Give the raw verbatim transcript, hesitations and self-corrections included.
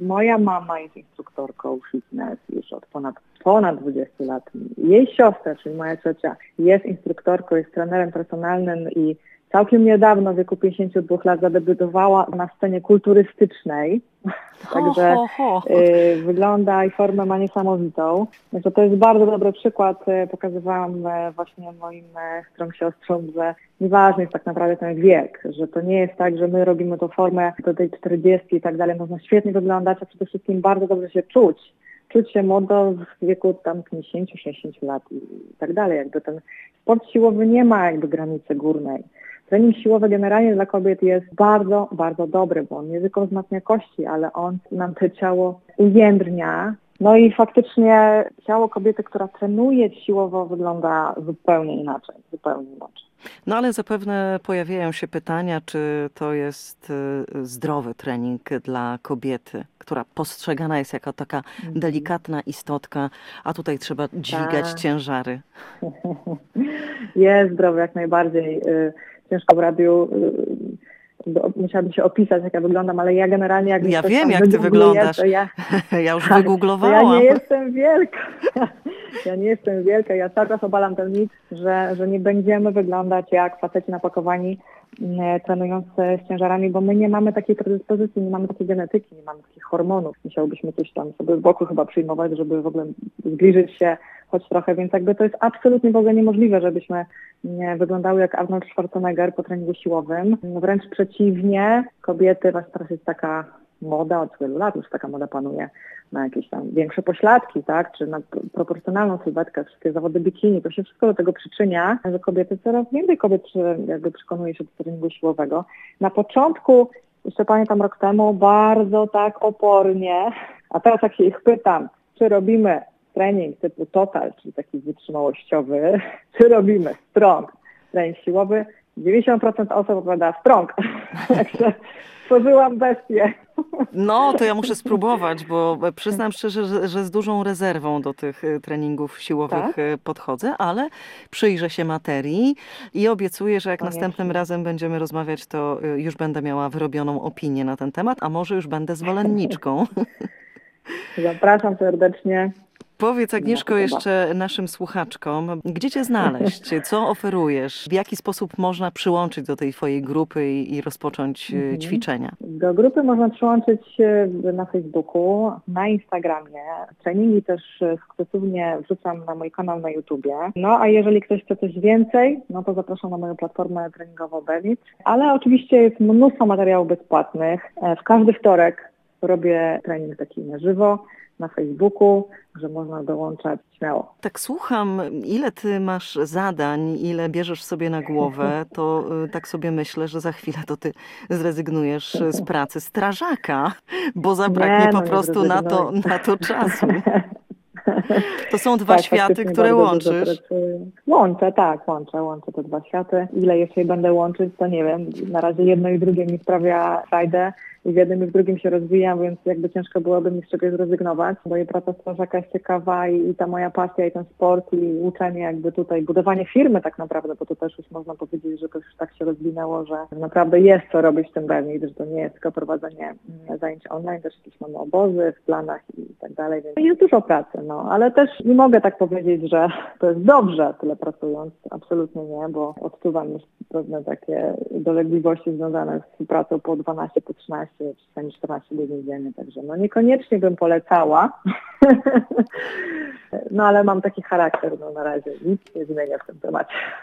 moja mama jest instruktorką fitness już od ponad, ponad dwudziestu lat. Jej siostra, czyli moja ciocia, jest instruktorką, jest trenerem personalnym i całkiem niedawno, w wieku pięćdziesięciu dwóch lat, zadebiutowała na scenie kulturystycznej. Także ho, ho, ho. Y, wygląda i formę ma niesamowitą. Także to jest bardzo dobry przykład. Y, pokazywałam y, właśnie moim y, strong siostrom, że nieważny jest tak naprawdę ten wiek, że to nie jest tak, że my robimy tą formę do tej czterdziestki i tak dalej. Można świetnie wyglądać, a przede wszystkim bardzo dobrze się czuć. Czuć się młodo w wieku tam pięćdziesięciu, sześćdziesięciu lat i, i tak dalej. Jakby ten sport siłowy nie ma jakby granicy górnej. Trening siłowy generalnie dla kobiet jest bardzo, bardzo dobry, bo on nie tylko wzmacnia kości, ale on nam to ciało ujędrnia. No i faktycznie ciało kobiety, która trenuje siłowo, wygląda zupełnie inaczej, zupełnie inaczej. No ale zapewne pojawiają się pytania, czy to jest zdrowy trening dla kobiety, która postrzegana jest jako taka delikatna istotka, a tutaj trzeba dźwigać Tak. ciężary. Jest zdrowy jak najbardziej. Ciężko w radiu musiałabym się opisać, jak ja wyglądam, ale ja generalnie jak... Ja wiem, jak ty wyglądasz. Ja, ja już tak, wygooglowałam. Ja nie jestem wielka. Ja nie jestem wielka. Ja cały czas obalam ten mit, że, że nie będziemy wyglądać jak faceci napakowani trenując z ciężarami, bo my nie mamy takiej predyspozycji, nie mamy takiej genetyki, nie mamy takich hormonów. Musiałobyśmy coś tam sobie z boku chyba przyjmować, żeby w ogóle zbliżyć się choć trochę, więc jakby to jest absolutnie w ogóle niemożliwe, żebyśmy nie wyglądały jak Arnold Schwarzenegger po treningu siłowym. Wręcz przeciwnie, kobiety, właśnie teraz jest taka moda od wielu lat, już taka moda panuje na jakieś tam większe pośladki, tak, czy na proporcjonalną sylwetkę, wszystkie zawody bikini, to się wszystko do tego przyczynia, że kobiety, coraz więcej kobiet jakby przekonuje się do treningu siłowego. Na początku, jeszcze pamiętam rok temu, bardzo tak opornie, a teraz jak się ich pytam, czy robimy trening typu total, czyli taki wytrzymałościowy, czy robimy strong, trening siłowy, dziewięćdziesiąt procent osób odpowiada strong. Także stworzyłam bestię. No, to ja muszę spróbować, bo przyznam szczerze, że, że z dużą rezerwą do tych treningów siłowych tak? podchodzę, ale przyjrzę się materii i obiecuję, że jak Koniecznie. następnym razem będziemy rozmawiać, to już będę miała wyrobioną opinię na ten temat, a może już będę zwolenniczką. Zapraszam serdecznie. Powiedz, Agnieszko, jeszcze naszym słuchaczkom, gdzie cię znaleźć, co oferujesz, w jaki sposób można przyłączyć do tej twojej grupy i, i rozpocząć mhm. ćwiczenia? Do grupy można przyłączyć na Facebooku, na Instagramie. Treningi też sukcesywnie wrzucam na mój kanał na YouTubie. No a jeżeli ktoś chce coś więcej, no to zapraszam na moją platformę treningową Benit. Ale oczywiście jest mnóstwo materiałów bezpłatnych. W każdy wtorek robię trening taki na żywo na Facebooku, że można dołączać śmiało. Tak słucham, ile ty masz zadań, ile bierzesz sobie na głowę, to tak sobie myślę, że za chwilę to ty zrezygnujesz z pracy strażaka, bo zabraknie nie, no po prostu na to, na to czasu. To są dwa tak, światy, które łączysz. Łączę, tak, łączę, łączę te dwa światy. Ile jeszcze je będę łączyć, to nie wiem. Na razie jedno i drugie mi sprawia frajdę i w jednym i w drugim się rozwijam, więc jakby ciężko byłoby mi z czegoś zrezygnować, bo i praca strażaka jest ciekawa i, i ta moja pasja i ten sport i uczenie jakby tutaj, budowanie firmy tak naprawdę, bo to też już można powiedzieć, że to już tak się rozwinęło, że naprawdę jest co robić w tym Benit, że to nie jest tylko prowadzenie zajęć online, też jakieś mamy obozy w planach i tak dalej, więc jest dużo pracy, no, ale też nie mogę tak powiedzieć, że to jest dobrze tyle pracując, absolutnie nie, bo odczuwam już pewne takie dolegliwości związane z pracą po dwanaście, po trzynaście, czasami czternaście godzin dziennie, także no niekoniecznie bym polecała, no ale mam taki charakter, no na razie nic nie zmienia w tym temacie.